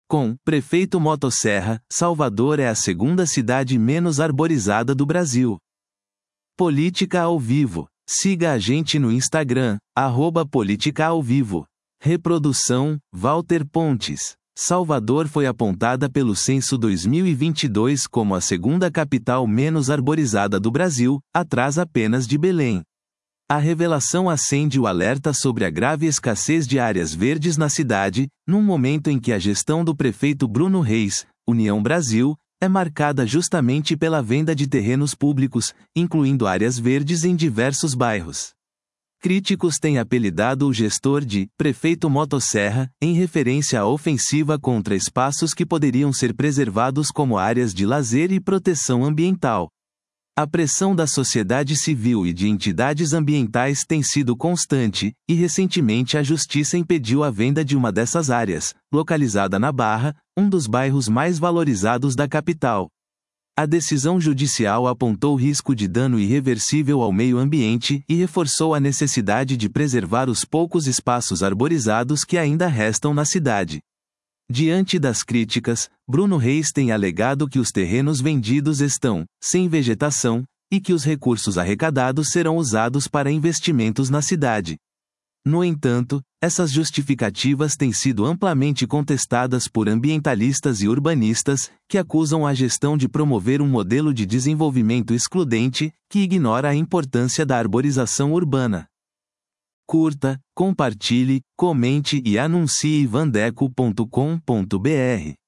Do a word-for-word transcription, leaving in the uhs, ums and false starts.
Com Prefeito Motosserra, Salvador é a segunda cidade menos arborizada do Brasil. Política ao Vivo. Siga a gente no Instagram, arroba Política ao Vivo. Reprodução, Walter Pontes. Salvador foi apontada pelo Censo dois mil e vinte e dois como a segunda capital menos arborizada do Brasil, atrás apenas de Belém. A revelação acende o alerta sobre a grave escassez de áreas verdes na cidade, num momento em que a gestão do prefeito Bruno Reis, União Brasil, é marcada justamente pela venda de terrenos públicos, incluindo áreas verdes em diversos bairros. Críticos têm apelidado o gestor de Prefeito Motosserra, em referência à ofensiva contra espaços que poderiam ser preservados como áreas de lazer e proteção ambiental. A pressão da sociedade civil e de entidades ambientais tem sido constante, e recentemente a Justiça impediu a venda de uma dessas áreas, localizada na Barra, um dos bairros mais valorizados da capital. A decisão judicial apontou risco de dano irreversível ao meio ambiente e reforçou a necessidade de preservar os poucos espaços arborizados que ainda restam na cidade. Diante das críticas, Bruno Reis tem alegado que os terrenos vendidos estão sem vegetação e que os recursos arrecadados serão usados para investimentos na cidade. No entanto, essas justificativas têm sido amplamente contestadas por ambientalistas e urbanistas, que acusam a gestão de promover um modelo de desenvolvimento excludente, que ignora a importância da arborização urbana. Curta, compartilhe, comente e anuncie vandeco ponto com ponto br.